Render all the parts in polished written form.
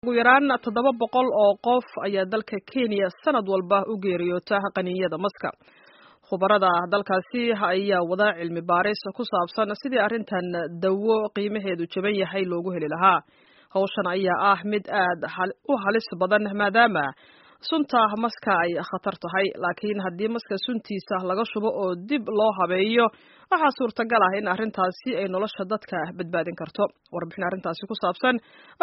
ugu yaraan 700 oo qof ayaa dalka Kenya sanad walba u geeriyoota qaniinyada maska. Khubarada dalkaasi ayaa wada cilmi baaris ku saabsan sidii arrintan dawo qiimaheedu jaban yahay loogu heli lahaa. Hawshan ayaa ah mid aad u halis badan maadaama sunta maska ay khatar tahay, laakiin haddii maska suntiisa laga shubo oo dib loo habeeyo waxaa suurtagal ah in arrintaasi ay nolosha dadka badbaadin karto. Warbixin arrintaasi ku saabsan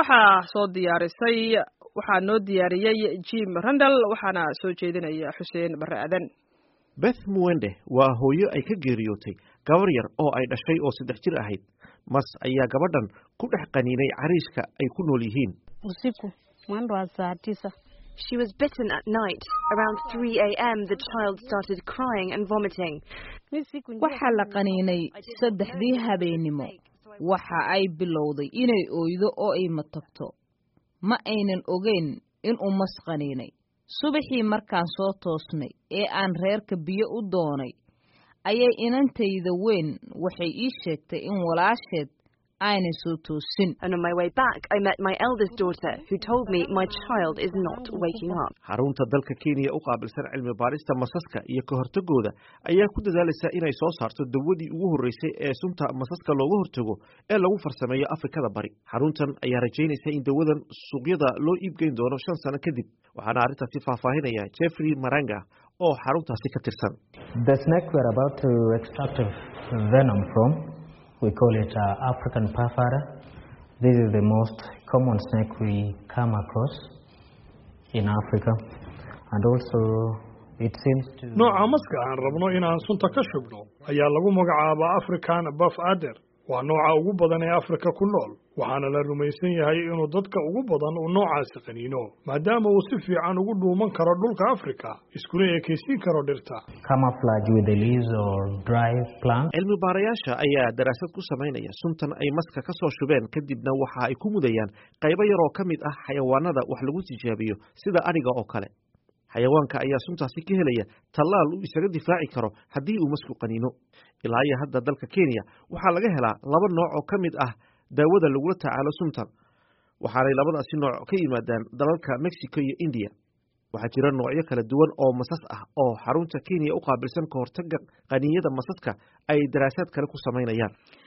waxaa noo diyaariyay Jim Randall waxaana soo jeedinaya Xuseen Barre Aadan. Beth Mwende waa hooyo ay ka geeriyootay gabar yar oo ay dhashay oo 3 jir ahayd. Mas ayaa gabadhan ku dhex qaniinay cariishka ay ku nool yihiin. Usiku mwendo wa saa 9. She was bitten at night. Around 3 a.m. the child started crying and vomiting. Waxa la qaniinay 3 habeenimo. Waxa ay bilowday inay ooydo oo ay matagto. Ma aynan ogeyn in uu mas qaniinay. Subaxii markaan soo toosnay ee aan reerka biyo u doonay ayay inantayda weyn waxay ii sheegtay in walaasheed aanay soo toosin. And on my way back I met my eldest daughter who told me my child is not waking up. Xarunta dalka Kenya u qaabilsan cilmi baarista masaska iyo ka hortagooda ayaa ku dadaalaysa inay soo saarto dawadii ugu horeysay ee sunta masaska looga hortago ee lagu farsameeyo Afrikada Bari. Xaruntan ayaa rajaynaysa in dawadan suuqyada loo iibgeyn doono 5 sano kadib. Waxaana arrintaasi faahfaahinaya Jeffrey Maranga oo xaruntaasi ka tirsan. The snake we're about to extract venom from, we call it African purfura. This is the most common snake we come across in Africa, and also it seems to. nooca maska aan rabno inaan sunta ka shubno ayaa lagu magacaabaa African purfura. waa nooca ugu badan ee Afrika ku nool, waxaana la rumaysan yahay inuu dadka ugu badan uu noocaasi qaniino maadaama uu si fiican ugu dhuuman karo dhulka Afrika iskuna ekaysiin karo dhirta. Camouflage with the leaves or dry plants. Cilmi baarayaasha ayaa daraasad ku sameynaya suntan ay maska ka soo shubeen kadibna waxa ay ku mudayaan qaybo yar oo kamid ah xayawaanada wax lagu tijaabiyo sida ariga oo kale. Xayawaanka ayaa suntaasi ka helaya tallaal uu isaga difaaci karo haddii uu masku qaniino. Ilaa iyo hadda dalka Kenya waxaa laga helaa 2 nooc oo kamid ah daawada lagula tacaalo suntan. Waxaanay labadaasi nooc ka yimaadaan dalalka Mexico iyo India. Waxaa jira noocyo kala duwan oo masas ah oo xarunta Kenya u qaabilsan ka hortagga qaniinyada masaska ay daraasad kale ku sameynayaan.